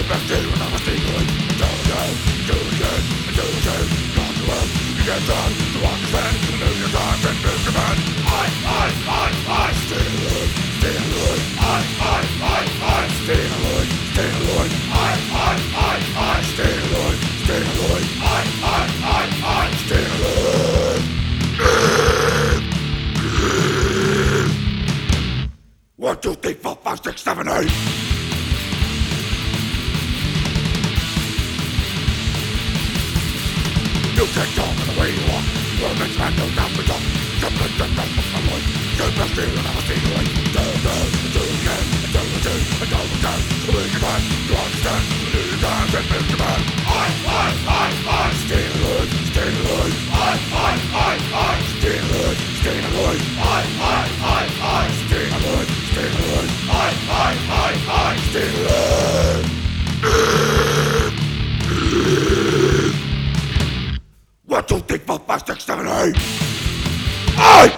One, two, three, four, five, six, seven, eight. You take talk in the way you walk. You're a mixed man, no doubt but talk. Jump like the rest of my voice. Jump like steel and I'll see you like. Do again, do again, do again. Make your mind, you understand. Do your time and make your mind. Stay alive, stay alive. Stay alive, stay alive. Stay alive, stay alive. Stay alive. 1, 2, 3, 4, 5, 6, 7, 8.